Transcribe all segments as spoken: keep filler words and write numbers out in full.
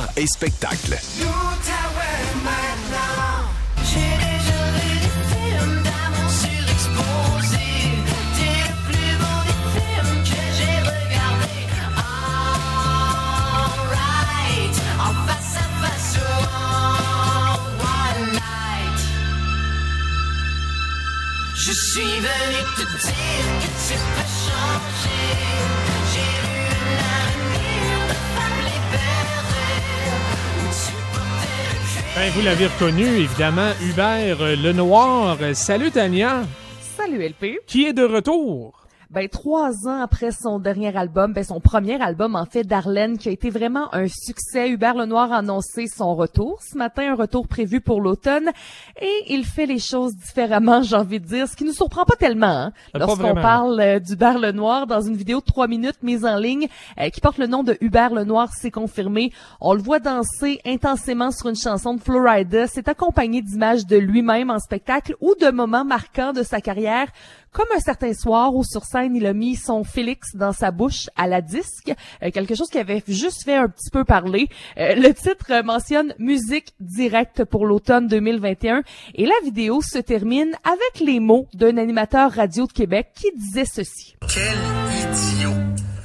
Arts et spectacles. Je suis venu te dire que tu peux changer. J'ai eu un avenir de femme libérée où tu portais le cuir. Ben, vous l'avez reconnu, évidemment, Hubert Lenoir. Salut, Tania. Salut, L P. Qui est de retour? Ben, trois ans après son dernier album, ben, son premier album, en fait, Darlene, qui a été vraiment un succès. Hubert Lenoir a annoncé son retour. Ce matin, un retour prévu pour l'automne. Et il fait les choses différemment, j'ai envie de dire, ce qui nous surprend pas tellement, hein, pas lorsqu'on vraiment. parle euh, d'Hubert Lenoir dans une vidéo de trois minutes mise en ligne, euh, qui porte le nom de Hubert Lenoir, c'est confirmé. On le voit danser intensément sur une chanson de Florida. C'est accompagné d'images de lui-même en spectacle ou de moments marquants de sa carrière, comme un certain soir où sur scène, il a mis son Félix dans sa bouche à la disque, euh, quelque chose qui avait juste fait un petit peu parler. Euh, le titre euh, mentionne musique directe pour l'automne deux mille vingt et un et la vidéo se termine avec les mots d'un animateur radio de Québec qui disait ceci. Quel idiot!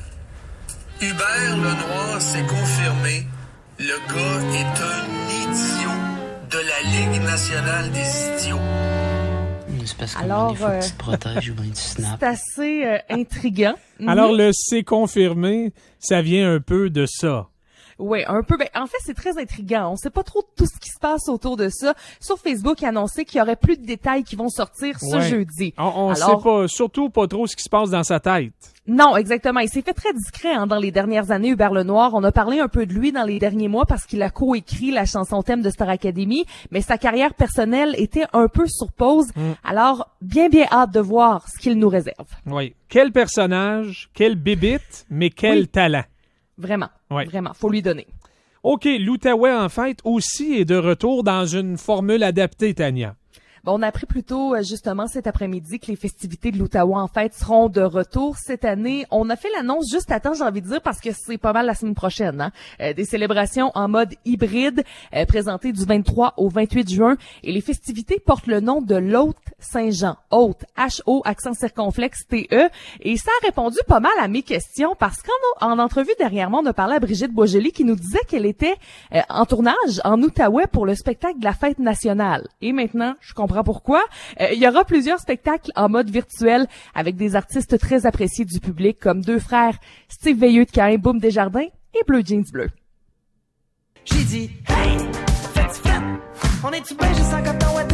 Hubert Lenoir s'est confirmé. Le gars est un idiot de la Ligue nationale des idiots. C'est parce que Alors, il faut que euh, tu te protèges ou bien tu snaps. C'est assez euh, intriguant. Alors, le c'est confirmé, ça vient un peu de ça. Oui, un peu. Ben, en fait, c'est très intriguant. On sait pas trop tout ce qui se passe autour de ça. Sur Facebook, il a annoncé qu'il y aurait plus de détails qui vont sortir ce Ouais. jeudi. On, on Alors, sait pas, surtout pas trop ce qui se passe dans sa tête. Non, exactement. Il s'est fait très discret hein, dans les dernières années, Hubert Lenoir. On a parlé un peu de lui dans les derniers mois parce qu'il a coécrit la chanson thème de Star Academy, mais sa carrière personnelle était un peu sur pause. Mm. Alors, bien, bien hâte de voir ce qu'il nous réserve. Oui. Quel personnage, quel bébite, mais quel Oui. talent. Vraiment, Oui. vraiment, faut lui donner. OK, l'Outaouais, en fait, aussi est de retour dans une formule adaptée, Tania. Bon, on a appris plus tôt, euh, justement, cet après-midi que les festivités de l'Outaouais, en fait, seront de retour cette année. On a fait l'annonce juste à temps, j'ai envie de dire, parce que c'est pas mal la semaine prochaine. Hein? Euh, des célébrations en mode hybride, euh, présentées du vingt-trois au vingt-huit juin. Et les festivités portent le nom de l'Hôte Saint-Jean. Hôte, H O, accent circonflexe, T E. Et ça a répondu pas mal à mes questions, parce qu'en en entrevue dernièrement, on a parlé à Brigitte Boisjoli qui nous disait qu'elle était euh, en tournage en Outaouais pour le spectacle de la fête nationale. Et maintenant, je comprends pourquoi. Euh, il y aura plusieurs spectacles en mode virtuel avec des artistes très appréciés du public comme deux frères Steve Veilleux de Caïn, Boom Desjardins et Bleu Jeans Bleu. J'ai dit, hey, faites fête, on est-tu bien juste en coton ouaté?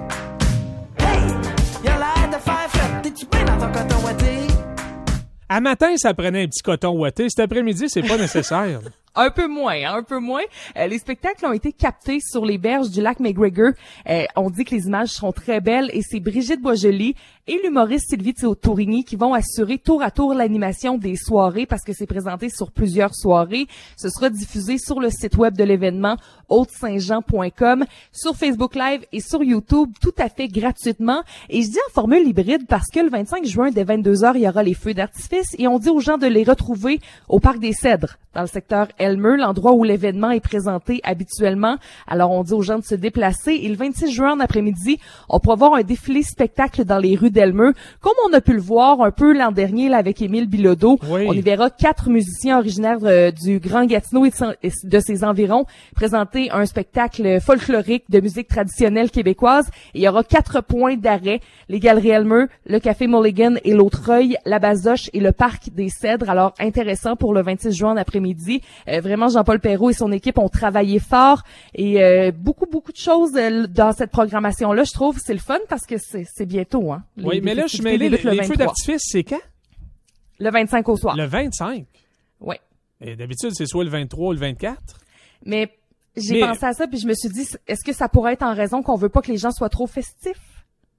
Hey, y'a l'air de faire fête, t'es-tu bien dans ton coton ouaté? À matin, ça prenait un petit coton ouaté. Cet après-midi, c'est pas nécessaire. Un peu moins, hein, un peu moins. Euh, les spectacles ont été captés sur les berges du lac McGregor. Euh, on dit que les images seront très belles et c'est Brigitte Boisjoli et l'humoriste Sylvie Tourigny qui vont assurer tour à tour l'animation des soirées parce que c'est présenté sur plusieurs soirées. Ce sera diffusé sur le site web de l'événement haute saint jean point com, sur Facebook Live et sur YouTube tout à fait gratuitement. Et je dis en formule hybride parce que le vingt-cinq juin dès vingt-deux heures, il y aura les feux d'artifice et on dit aux gens de les retrouver au Parc des Cèdres dans le secteur Elmeux, l'endroit où l'événement est présenté habituellement. Alors, on dit aux gens de se déplacer. Et le vingt-six juin en après-midi, on pourra voir un défilé spectacle dans les rues d'Elmeux, comme on a pu le voir un peu l'an dernier là, avec Émile Bilodeau. Oui. On y verra quatre musiciens originaires euh, du Grand Gatineau et de, son- et de ses environs présenter un spectacle folklorique de musique traditionnelle québécoise. Et il y aura quatre points d'arrêt, les Galeries Elmeux, le Café Mulligan et l'Autreuil, la Basoche et le Parc des Cèdres. Alors, intéressant pour le vingt-six juin en après-midi. Euh, vraiment, Jean-Paul Perrault et son équipe ont travaillé fort et euh, beaucoup, beaucoup de choses euh, dans cette programmation-là. Je trouve c'est le fun parce que c'est, c'est bientôt. Hein, les, Oui, les mais là, je suis festivités mêlé. débutent le Les feux vingt-trois. d'artifice, c'est quand? Le vingt-cinq au soir. Le vingt-cinq. Oui. Et d'habitude, c'est soit le vingt-trois ou le vingt-quatre. Mais j'ai Mais- pensé à ça puis je me suis dit, est-ce que ça pourrait être en raison qu'on veut pas que les gens soient trop festifs?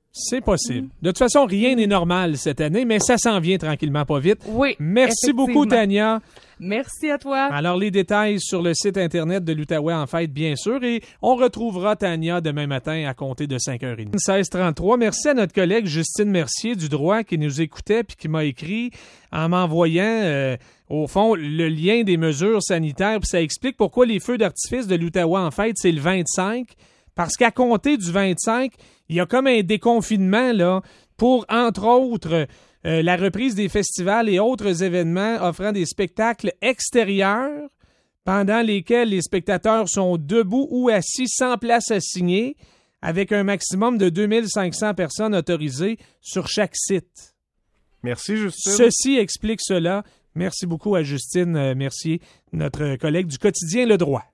C'est possible. De toute façon, rien n'est normal cette année, mais ça s'en vient tranquillement pas vite. Oui. Merci beaucoup, Tania. Merci à toi. Alors, les détails sur le site Internet de l'Outaouais en fête, bien sûr, et on retrouvera Tania demain matin à compter de cinq heures trente. seize trente-trois. Merci à notre collègue Justine Mercier du droit qui nous écoutait puis qui m'a écrit en m'envoyant, euh, au fond, le lien des mesures sanitaires. Puis ça explique pourquoi les feux d'artifice de l'Outaouais en fête, c'est le vingt-cinq. Parce qu'à compter du vingt-cinq, il y a comme un déconfinement là pour, entre autres, euh, la reprise des festivals et autres événements offrant des spectacles extérieurs pendant lesquels les spectateurs sont debout ou assis sans place assignée avec un maximum de deux mille cinq cents personnes autorisées sur chaque site. Merci, Justine. Ceci explique cela. Merci beaucoup à Justine Mercier, notre collègue du quotidien Le Droit.